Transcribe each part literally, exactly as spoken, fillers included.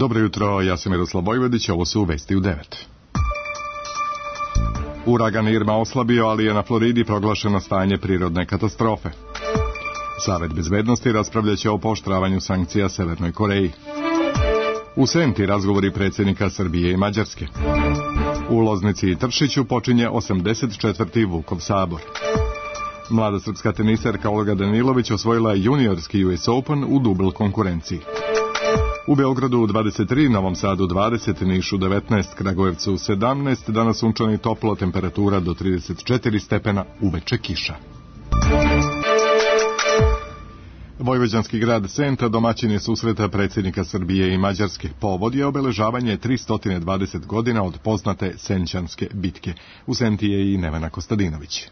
Dobro jutro, ja sam Miroslav Vojvodić, ovo su Vesti u devet. Uragan Irma oslabio, ali je na Floridi proglašeno stanje prirodne katastrofe. Savet bezbednosti raspravljaće o pooštravanju sankcija Severnoj Koreji. U Senti razgovori predsjednika Srbije i Mađarske. U Loznici i Tršiću počinje osamdeset četvrti Vukov sabor. Mlada srpska teniserka Olga Danilović osvojila juniorski U S Open u dubl konkurenciji. U Beogradu dvadeset tri, Novom Sadu dvadeset, Nišu devetnaest, Kragujevcu sedamnaest, danas sunčano i toplo, temperatura do trideset četiri stepena, uveče kiša. Vojvođanski grad Senta domaćin je susreta predsjednika Srbije i Mađarske. Povod je obeležavanje tristo dvadeset godina od poznate Senčanske bitke. U Senti je i Nevena Kostadinović.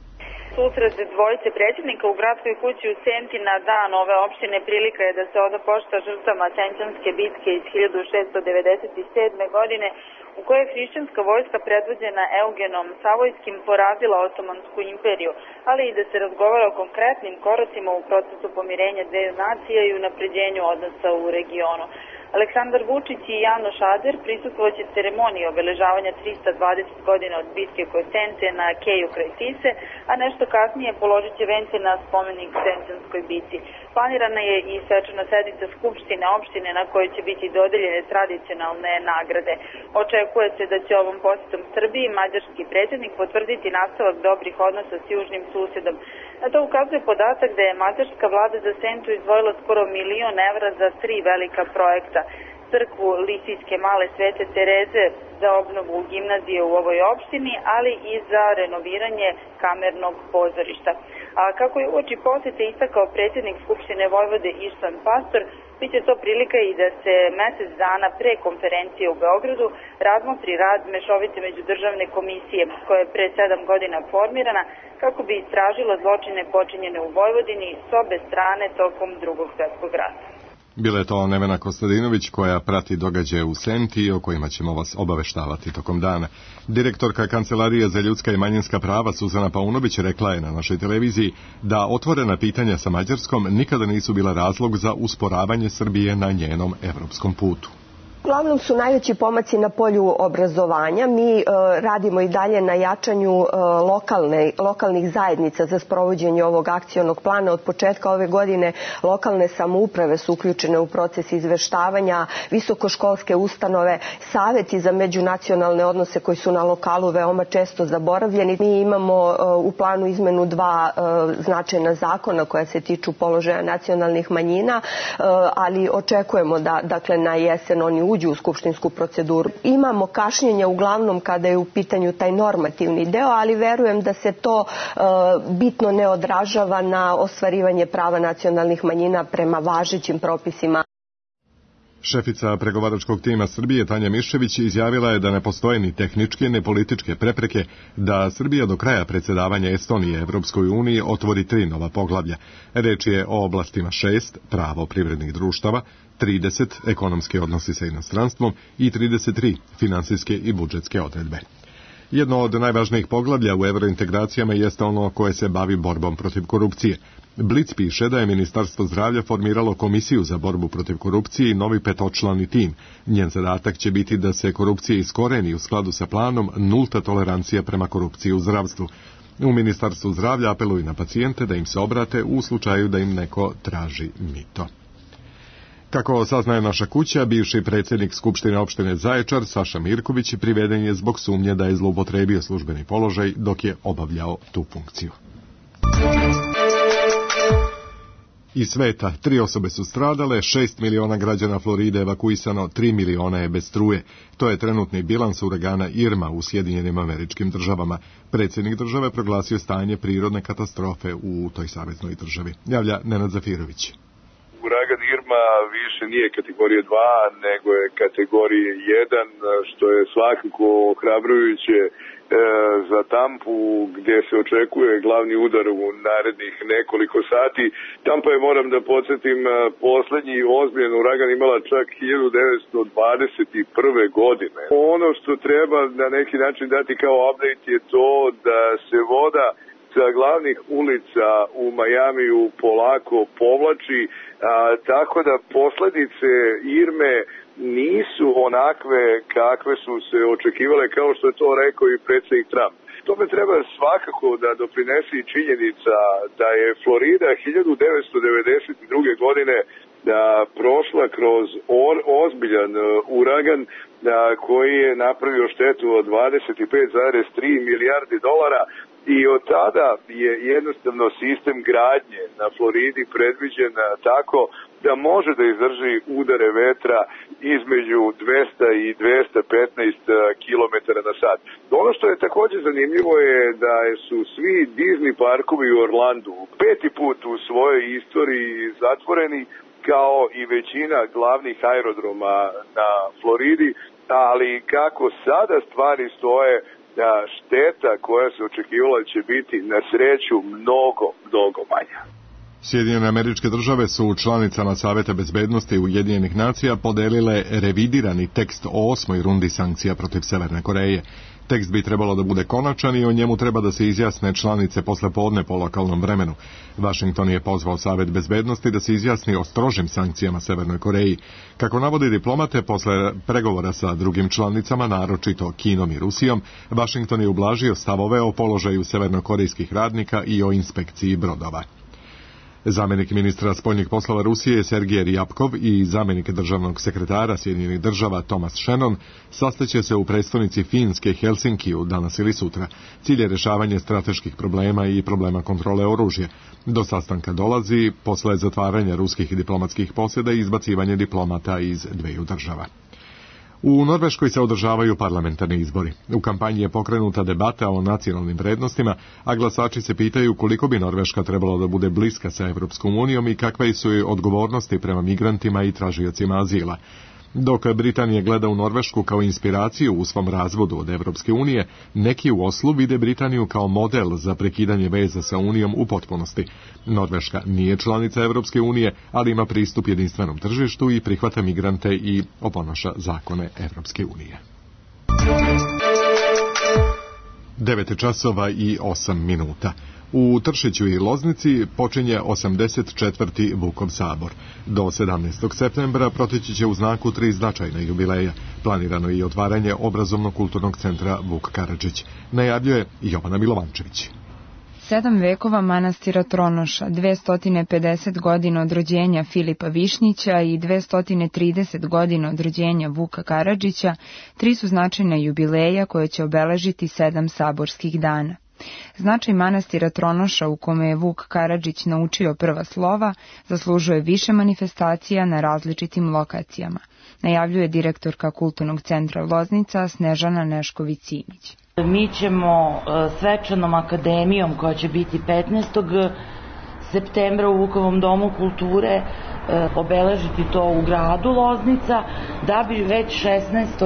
Susret dvojice predsjednika u gradskoj kući u Senti na dan ove opštine prilika je da se oda pošta žrtvama Senčanske bitke iz hiljadu šeststo devedeset sedme. godine, u kojoj je hrišćanska vojska predvođena Eugenom Savojskim porazila Otomansku imperiju, ali i da se razgovara o konkretnim koracima u procesu pomirenja dve nacije i unapređenju odnosa u regionu. Aleksandar Vučić i Janoš Ader prisustvovaće ceremoniji obeležavanja tristo dvadeset godina od bitke kod Sente na Keju kraj Tise, a nešto kasnije položit će vence na spomenik Senčanskoj bici. Planirana je i svečana sednica Skupštine opštine na kojoj će biti dodeljene tradicionalne nagrade. Očekuje se da će ovom posjetom Srbiji mađarski predsjednik potvrditi nastavak dobrih odnosa s južnim susedom. Na to ukazuje podatak da je mađarska vlada za Sentu izdvojila skoro milion evra za tri velika projekta. Crkvu Lisijske male Svete Tereze za obnovu gimnazije u ovoj opštini, ali i za renoviranje kamernog pozorišta. A kako je uoči posjete istakao predsjednik Skupštine Vojvode Ištvan Pastor, biće to prilika i da se mesec dana pre konferencije u Beogradu razmotri rad mešovite međudržavne komisije koja je pre sedam godina formirana kako bi istražila zločine počinjene u Vojvodini s obe strane tokom drugog svjetskog rata. Bila je to Nevena Kostadinović koja prati događaje u Senti o kojima ćemo vas obaveštavati tokom dana. Direktorka Kancelarije za ljudska i manjinska prava Suzana Paunović rekla je na našoj televiziji da otvorena pitanja sa Mađarskom nikada nisu bila razlog za usporavanje Srbije na njenom evropskom putu. Uglavnom su najveći pomaci na polju obrazovanja. Mi e, radimo i dalje na jačanju e, lokalne, lokalnih zajednica za sprovođenje ovog akcionog plana. Od početka ove godine lokalne samouprave su uključene u proces izveštavanja, visokoškolske ustanove, saveti za međunacionalne odnose koji su na lokalu veoma često zaboravljeni. Mi imamo e, u planu izmenu dva e, značajna zakona koja se tiču položaja nacionalnih manjina, e, ali očekujemo da dakle, na jesen oni uđu u skupštinsku proceduru. Imamo kašnjenja uglavnom kada je u pitanju taj normativni deo, ali verujem da se to e, bitno ne odražava na ostvarivanje prava nacionalnih manjina prema važećim propisima. Šefica pregovaračkog tima Srbije Tanja Miščević izjavila je da ne postoje ni tehničke ni političke prepreke da Srbija do kraja predsjedavanja Estonije Evropskoj uniji otvori tri nova poglavlja. Reč je o oblastima šest, pravo privrednih društava, trideset, ekonomski odnosi sa inostranstvom i trideset tri, finansijske i budžetske odredbe. Jedno od najvažnijih poglavlja u evrointegracijama jeste ono koje se bavi borbom protiv korupcije. Blic piše da je Ministarstvo zdravlja formiralo komisiju za borbu protiv korupcije i novi petočlani tim. Njen zadatak će biti da se korupcija iskoreni u skladu sa planom nulta tolerancija prema korupciji u zdravstvu. U Ministarstvu zdravlja apeluju na pacijente da im se obrate u slučaju da im neko traži mito. Kako saznaje naša kuća, bivši predsjednik Skupštine opštine Zaječar, Saša Mirković, priveden je zbog sumnje da je zloupotrebio službeni položaj dok je obavljao tu funkciju. Iz sveta, tri osobe su stradale, šest miliona građana Floride evakuisano, tri miliona je bez struje. To je trenutni bilans uragana Irma u Sjedinjenim Američkim Državama. Predsjednik države proglasio stanje prirodne katastrofe u toj saveznoj državi. Javlja Nenad Zafirović. Uragan Irma više nije kategorije dva, nego je kategorije jedan, što je svakako ohrabrujuće e, za Tampu, gdje se očekuje glavni udar u narednih nekoliko sati. Tampa je, moram da podsjetim, posljednji ozbiljan uragan imala čak hiljadu devetsto dvadeset prve. godine. Ono što treba na neki način dati kao update je to da se voda sa glavnih ulica u Majamiju polako povlači, a, tako da posledice Irme nisu onakve kakve su se očekivale, kao što je to rekao i predsjednik Trump. Tome treba svakako da doprinese i činjenica da je Florida hiljadu devetsto devedeset druge godine da prošla kroz or, ozbiljan uh, uragan da, koji je napravio štetu od dvadeset pet zarez tri milijardi dolara i od tada je jednostavno sistem gradnje na Floridi predviđen tako da može da izdrži udare vetra između dvesta i dvesta petnaest kilometara na sat. Ono što je također zanimljivo je da su svi Disney parkovi u Orlandu peti put u svojoj istoriji zatvoreni, kao i većina glavnih aerodroma na Floridi, ali kako sada stvari stoje, šteta koja se očekivala će biti na sreću mnogo, mnogo manja. Sjedinjene Američke Države su članicama Saveta bezbednosti Ujedinjenih nacija podelile revidirani tekst o osmoj rundi sankcija protiv Severne Koreje. Tekst bi trebalo da bude konačan i o njemu treba da se izjasne članice posle podne po lokalnom vremenu. Vašington je pozvao Savet bezbednosti da se izjasni o strožim sankcijama Severnoj Koreji. Kako navodi diplomate, posle pregovora sa drugim članicama, naročito Kinom i Rusijom, Vašington je ublažio stavove o položaju severnokorejskih radnika i o inspekciji brodova. Zamenik ministra spoljnih poslova Rusije Sergej Ryabkov i zamenik državnog sekretara Sjedinjenih država Thomas Shannon sastaće se u prestonici Finske Helsinkiju danas ili sutra. Cilj je rešavanje strateških problema i problema kontrole oružja. Do sastanka dolazi posle zatvaranja ruskih diplomatskih posjeda i izbacivanje diplomata iz dveju država. U Norveškoj se održavaju parlamentarni izbori. U kampanji je pokrenuta debata o nacionalnim vrednostima, a glasači se pitaju koliko bi Norveška trebalo da bude bliska sa Evropskom unijom i kakve su joj odgovornosti prema migrantima i tražiocima azila. Dok Britanija gleda u Norvešku kao inspiraciju u svom razvodu od Evropske unije, neki u Oslu vide Britaniju kao model za prekidanje veza sa unijom u potpunosti. Norveška nije članica Evropske unije, ali ima pristup jedinstvenom tržištu i prihvata migrante i oponaša zakone Evropske unije. devet časova i osam minuta. U Tršiću i Loznici počinje osamdeset četvrti Vukov sabor. Do sedamnaestog septembra proteći će u znaku tri značajna jubileja. Planirano je i otvaranje obrazovno-kulturnog centra Vuk Karadžić. Najavljuje Jovana Milovančević. Sedam vekova manastira Tronoša, dvesta pedeset godina od rođenja Filipa Višnjića i dvesta trideset godina od rođenja Vuka Karadžića, tri su značajna jubileja koje će obeležiti sedam saborskih dana. Značaj manastira Tronoša u kome je Vuk Karadžić naučio prva slova zaslužuje više manifestacija na različitim lokacijama, najavljuje direktorka Kulturnog centra Loznica Snežana Nešković-Simić. Mi ćemo svečanom akademijom koja će biti petnaestog septembra u Vukovom domu kulture obeležiti to u gradu Loznica, da bi već šesnaestog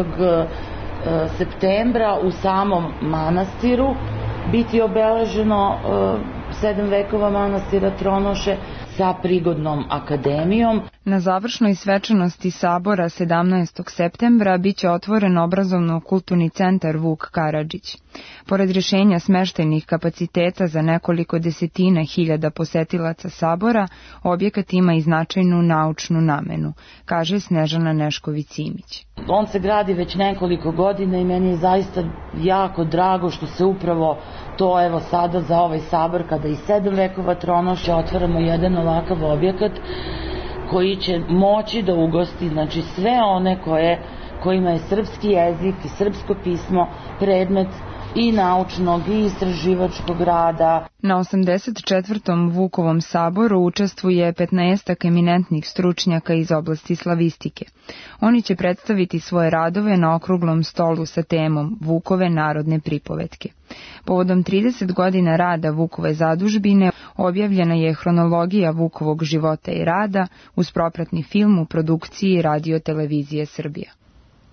septembra u samom manastiru biti obeleženo sedam vekova manastira Tronoše sa prigodnom akademijom. Na završnoj svečanosti sabora sedamnaestog septembra biće otvoren obrazovno-kulturni centar Vuk Karadžić. Pored rješenja smeštajnih kapaciteta za nekoliko desetina hiljada posetilaca sabora, objekat ima i značajnu naučnu namenu, kaže Snežana Nešković-Simić. On se gradi već nekoliko godina i meni je zaista jako drago što se upravo to evo sada za ovaj sabor, kada i sedam vekova Tronoše otvaramo jedan ovakav objekat koji će moći da ugosti znači sve one koje, kojima je srpski jezik i srpsko pismo predmet i naučnog i istraživačkog rada. Na osamdeset četvrtom Vukovom saboru učestvuje petnaestak eminentnih stručnjaka iz oblasti slavistike. Oni će predstaviti svoje radove na okruglom stolu sa temom Vukove narodne pripovetke. Povodom trideset godina rada Vukove zadužbine objavljena je hronologija Vukovog života i rada uz propratni film u produkciji Radio Televizije Srbija.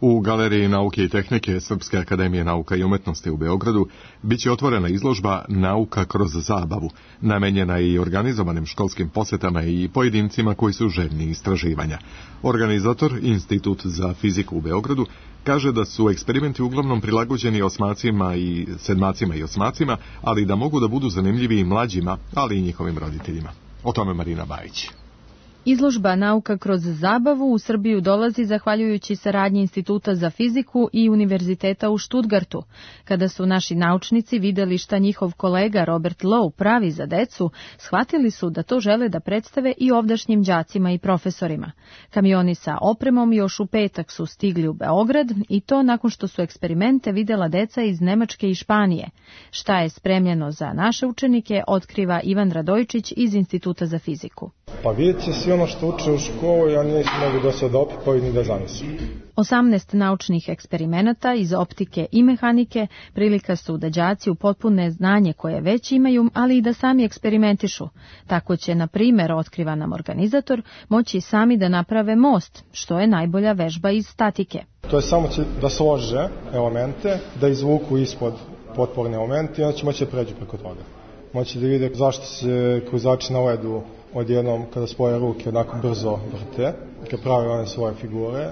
U Galeriji nauke i tehnike Srpske akademije nauka i umetnosti u Beogradu biće otvorena izložba Nauka kroz zabavu, namenjena i organizovanim školskim posetama i pojedincima koji su željni istraživanja. Organizator, Institut za fiziku u Beogradu, kaže da su eksperimenti uglavnom prilagođeni osmacima i sedmacima i osmacima, ali da mogu da budu zanimljivi i mlađima, ali i njihovim roditeljima. O tome Marina Bajić. Izložba Nauka kroz zabavu u Srbiju dolazi zahvaljujući saradnji Instituta za fiziku i Univerziteta u Štutgartu. Kada su naši naučnici videli šta njihov kolega Robert Lowe pravi za decu, shvatili su da to žele da predstave i ovdašnjim đacima i profesorima. Kamioni sa opremom još u petak su stigli u Beograd i to nakon što su eksperimente videla deca iz Nemačke i Španije. Šta je spremljeno za naše učenike, otkriva Ivan Radojčić iz Instituta za fiziku. Pa vidjet će svi ono što uče u školu, ja nisu mogu da se opipaju ni da zamislim. osamnaest naučnih eksperimenata iz optike i mehanike prilika su da đaci upotpune znanje koje već imaju, ali i da sami eksperimentišu. Tako će, na primjer, otkriva nam organizator, moći sami da naprave most, što je najbolja vežba iz statike. To je samo će da slože elemente, da izvuku ispod potporne elemente i onda će moći da pređu preko toga. Moći da vide zašto se kruzači na ledu odjednom kada spoje ruke onako brzo vrte, kad prave one svoje figure.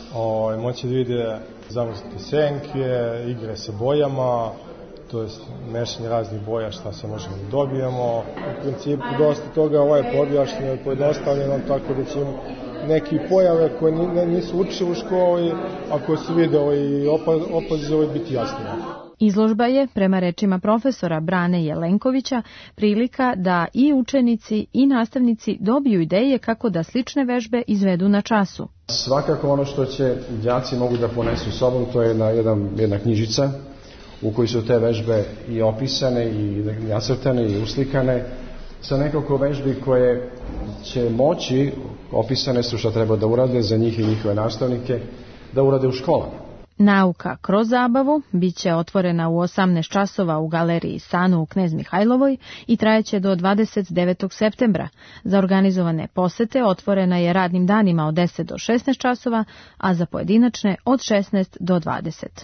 O, moći da vide zamrznute senke, igre sa bojama, to je mešanje raznih boja šta se možemo da dobijemo. U principu dosta toga ovo je objašnjeno i pojednostavljeno, tako da će neki pojave koje nisu učili u školi, a koje su videli i opazili biti jasnije. Izložba je, prema rečima profesora Brane Jelenkovića, prilika da i učenici i nastavnici dobiju ideje kako da slične vežbe izvedu na času. Svakako ono što će đaci mogu da ponesu sobom, to je jedna, jedna, jedna knjižica u kojoj su te vežbe i opisane i nacrtane i uslikane sa nekoliko vežbi koje će moći, opisane su što treba da urade za njih i njihove nastavnike, da urade u školama. Nauka kroz zabavu biće otvorena u osamnaest časova u galeriji Sanu u Knez Mihajlovoj i trajeće do dvadeset devetog septembra. Za organizovane posete otvorena je radnim danima od deset do šesnaest časova, a za pojedinačne od šesnaest do dvadeset.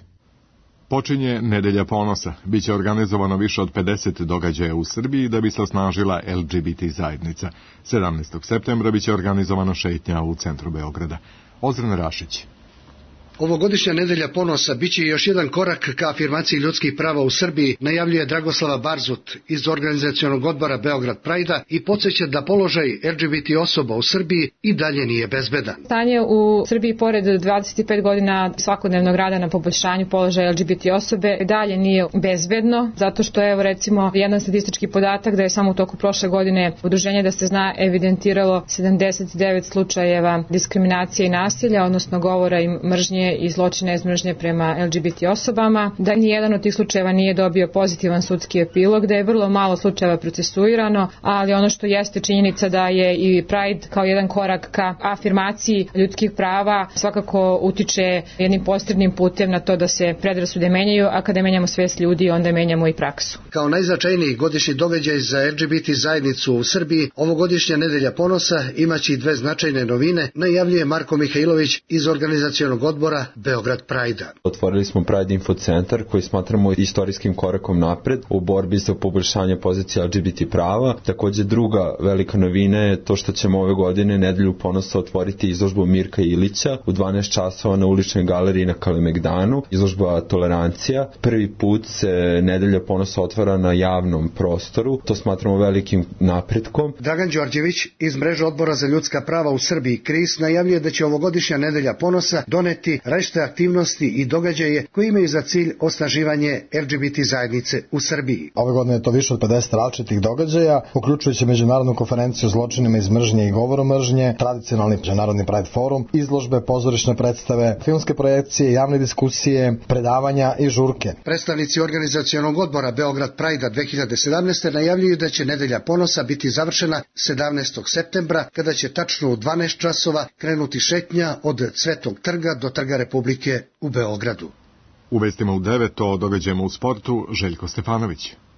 Počinje Nedelja ponosa. Biće organizovano više od pedeset događaja u Srbiji da bi se osnažila L G B T zajednica. sedamnaestog septembra biće organizovano šetnja u centru Beograda. Ozren Rašić. Ovogodišnja Nedelja ponosa biće još jedan korak ka afirmaciji ljudskih prava u Srbiji, najavljuje Dragoslava Barzut iz organizacionog odbora Beograd Prajda i podsjeća da položaj L G B T osoba u Srbiji i dalje nije bezbedan. Stanje u Srbiji pored dvadeset pet godina svakodnevnog rada na poboljšanju položaja L G B T osobe dalje nije bezbedno, zato što je, evo recimo, jedan statistički podatak da je samo u toku prošle godine Udruženje da se zna evidentiralo sedamdeset devet slučajeva diskriminacije i nasilja, odnosno govora i mržnje i zločine iz mržnje prema L G B T osobama, da nijedan od tih slučajeva nije dobio pozitivan sudski epilog, da je vrlo malo slučajeva procesuirano, ali ono što jeste činjenica da je i Pride kao jedan korak ka afirmaciji ljudskih prava svakako utiče jednim posrednim putem na to da se predrasude menjaju, a kada menjamo svest ljudi, onda menjamo i praksu. Kao najznačajniji godišnji događaj za L G B T zajednicu u Srbiji, ovogodišnja Nedelja ponosa imaće i dve značajne novine, najavljuje Marko Mihajlović iz organizacionog odbora Beograd Prajda. Otvorili smo Pride Info centar koji smatramo istorijskim korakom napred u borbi za poboljšanje pozicije L G B T prava. Takođe druga velika novina je to što ćemo ove godine Nedelju ponosa otvoriti izložbu Mirka Ilića u dvanaest časova na uličnoj galeriji na Kalemegdanu, izložba Tolerancija. Prvi put se Nedelja ponosa otvara na javnom prostoru, to smatramo velikim napretkom. Dragan Đorđević iz mreže odbora za ljudska prava u Srbiji K R I S najavljuje da će ovogodišnja Nedelja ponosa doneti različite aktivnosti i događaje koji imaju za cilj osnaživanje L G B T zajednice u Srbiji. Ove godine je to više od pedeset različitih događaja, uključujući međunarodnu konferenciju o zločinima iz mržnje i govoru mržnje, tradicionalni međunarodni Pride forum, izložbe, pozorišne predstave, filmske projekcije, javne diskusije, predavanja i žurke. Predstavnici organizacionog odbora Beograd Prajda dve hiljade sedamnaeste. najavljuju da će Nedelja ponosa biti završena sedamnaestog septembra, kada će tačno u dvanaest časova krenuti šetnja od Cvetog trga do Trga Republike u Beogradu. U vestima u devet o događajima u sportu Željko Stefanović.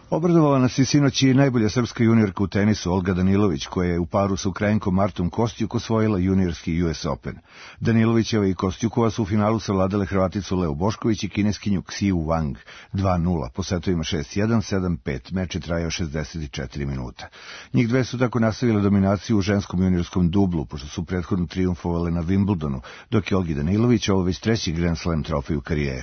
Obradovala nas je sinoć i najbolja srpska juniorka u tenisu Olga Danilović, koja je u paru sa Ukrajinkom Martom Kostjuk osvojila juniorski U S Open. Danilovićeva i Kostjukova su u finalu savladale Hrvaticu Leu Bošković i Kineskinju Xiu Wang dva nula, po setovima šest jedan, sedam pet, meč je trajao šezdeset četiri minuta. Njih dve su tako nastavile dominaciju u ženskom juniorskom dublu, pošto su prethodno trijumfovale na Wimbledonu, dok je Olgi Danilović ovo već treći Grand Slam trofej u karijeri.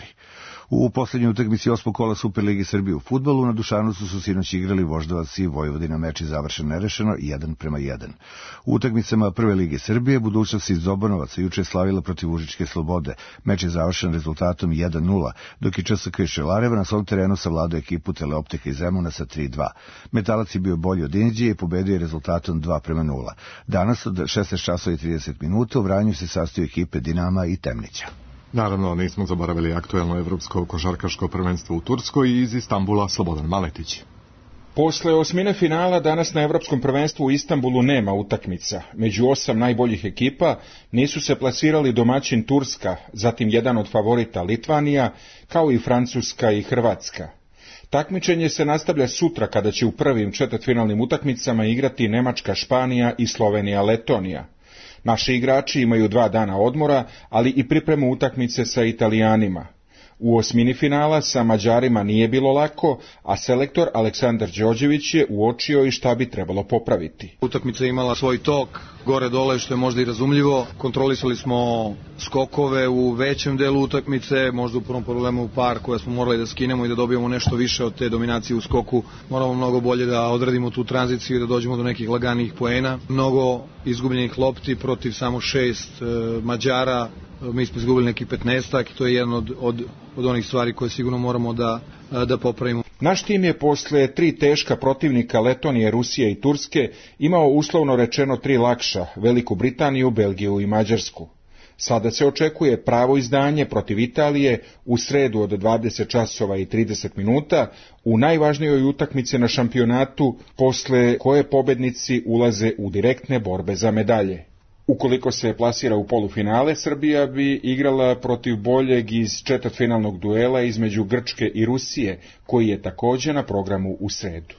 U poslednjoj utakmici osmog kola Superligi Srbije u fudbalu na Dušanovcu su sinoć igrali Voždovac i Vojvodina, meč je završen nerešeno jedan prema jedan. U utakmicama Prve lige Srbije Budućnost iz Zobanovaca juče slavila protiv Užičke Slobode, meč je završen rezultatom jedan nula, dok je Č S K iz Šelareva na svom terenu savladao ekipu Teleoptika iz Zemuna sa tri dva. Metalac je bio bolji od Inđije i pobedio je rezultatom dva prema nula. Danas od šesnaest časova i trideset minuta u Vranju se sastaju ekipe Dinama i Temnića. Naravno, nismo zaboravili aktuelno evropsko košarkaško prvenstvo u Turskoj i iz Istambula Slobodan Maletić. Posle osmine finala danas na evropskom prvenstvu u Istanbulu nema utakmica. Među osam najboljih ekipa nisu se plasirali domaćin Turska, zatim jedan od favorita Litvanija, kao i Francuska i Hrvatska. Takmičenje se nastavlja sutra kada će u prvim četvrtfinalnim utakmicama igrati Nemačka, Španija i Slovenija, Letonija. Naši igrači imaju dva dana odmora, ali i pripremu utakmice sa Italijanima. U osmini finala sa Mađarima nije bilo lako, a selektor Aleksandar Đorđević je uočio i šta bi trebalo popraviti. Utakmica je imala svoj tok, gore-dole, što je možda i razumljivo. Kontrolisali smo skokove u većem delu utakmice, možda u prvom problemu par koje smo morali da skinemo i da dobijemo nešto više od te dominacije u skoku. Moramo mnogo bolje da odradimo tu tranziciju i da dođemo do nekih laganijih poena. Mnogo izgubljenih lopti protiv samo šest e, Mađara. Mi smo izgubili neki petnaestak i to je jedna od, od, od onih stvari koje sigurno moramo da, da popravimo. Naš tim je posle tri teška protivnika Letonije, Rusije i Turske imao uslovno rečeno tri lakša, Veliku Britaniju, Belgiju i Mađarsku. Sada se očekuje pravo izdanje protiv Italije u sredu od dvadeset časova i trideset minuta u najvažnijoj utakmici na šampionatu, posle koje pobednici ulaze u direktne borbe za medalje. Ukoliko se plasira u polufinale, Srbija bi igrala protiv boljeg iz četvrtfinalnog duela između Grčke i Rusije, koji je također na programu u sredu.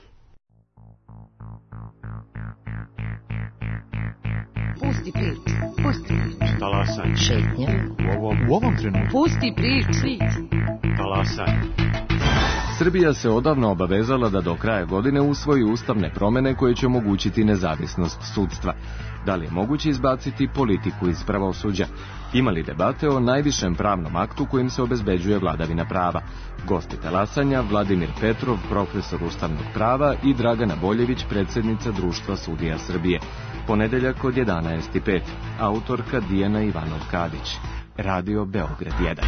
Pusti priču, pusti priču. Talasaj. Šetnja. U ovom, u ovom trenutku. Pusti priču. Talasaj. Srbija se odavno obavezala da do kraja godine usvoji ustavne promene koje će omogućiti nezavisnost sudstva. Da li je moguće izbaciti politiku iz pravosuđa? Ima li debate o najvišem pravnom aktu kojim se obezbeđuje vladavina prava? Gosti talasanja Vladimir Petrov, profesor ustavnog prava, i Dragana Boljević, predsjednica Društva sudija Srbije. Ponedeljak od jedanaest i pet. Autorka Dijana Ivanov-Kadić. Radio Beograd jedan.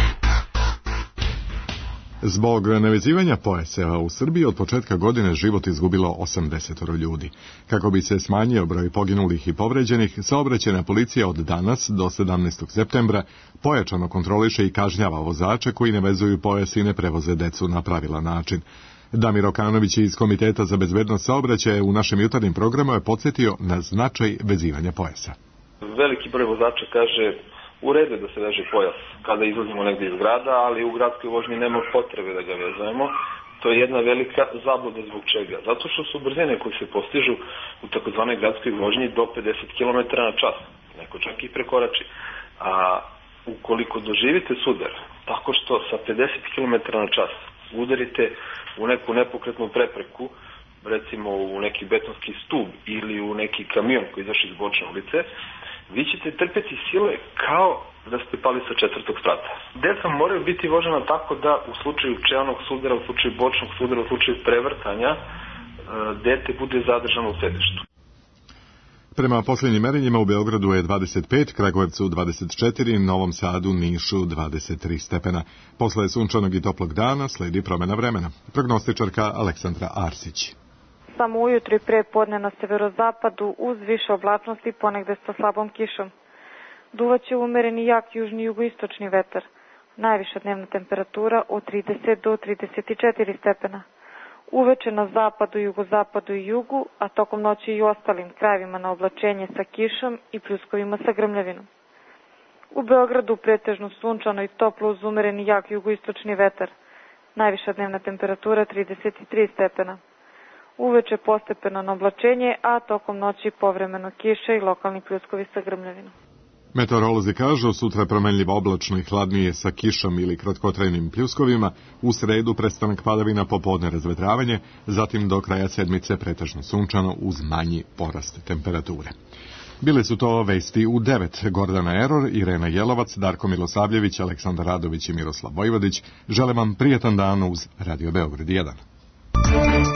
Zbog nevezivanja pojaseva u Srbiji od početka godine život izgubilo osamdeset ljudi. Kako bi se smanjio broj poginulih i povređenih, saobraćajna policija od danas do sedamnaestog septembra pojačano kontroliše i kažnjava vozače koji ne vezuju pojas i ne prevoze decu na pravilan način. Damir Okanović iz Komiteta za bezbednost saobraćaja u našem jutarnjim programu je podsjetio na značaj vezivanja pojasa. Veliki broj vozača kaže u redu da se veže pojas kada izlazimo negdje iz grada, ali u gradskoj vožnji nema potrebe da ga vezujemo. To je jedna velika zabluda. Zbog čega? Zato što su brzine koje se postižu u takozvanoj gradskoj vožnji do pedeset kilometara na čas. Neko čak i prekorači. A ukoliko doživite sudar tako što sa pedeset kilometara na čas udarite u neku nepokretnu prepreku, recimo u neki betonski stub ili u neki kamion koji izašao iz bočne ulice, vi ćete trpeti sile kao da ste pali sa četvrtog sprata. Deca moraju biti vožena tako da u slučaju čelnog sudara, u slučaju bočnog sudara, u slučaju prevrtanja, dete bude zadržano u sedištu. Prema posljednjim merenjima u Beogradu je dvadeset pet, Kragujevcu dvadeset četiri, Novom Sadu, Nišu dvadeset tri stepena. Posle sunčanog i toplog dana sledi promjena vremena. Prognostičarka Aleksandra Arsić. Samo ujutro i pre podne na severozapadu uz više oblačnosti ponegde sa slabom kišom. Duvaće umereni jak južni jugoistočni vetar. Najviša dnevna temperatura od trideset do trideset četiri stepena. Uveče na zapadu, jugozapadu i jugu, a tokom noći i ostalim krajevima na oblačenje sa kišom i pljuskovima sa grmljavinom. U Beogradu pretežno sunčano i toplo uz umereni jak jugoistočni vetar. Najviša dnevna temperatura trideset tri stepena. Uveče postepeno oblačenje, a tokom noći povremeno kiše i lokalni pljuskovi sa grmljavinom. Meteorolozi kažu sutra promenljivo oblačno i hladnije sa kišom ili kratkotrajnim pljuskovima, u sredu prestanak padavina, popodne razvedravanje, zatim do kraja sedmice pretežno sunčano uz manji porast temperature. Bile su to vesti u devet. Gordana Eror, Irena Jelovac, Darko Milosavljević, Aleksandar Radović i Miroslav Vojvodić. Želim vam prijetan dan uz Radio Beograd jedan.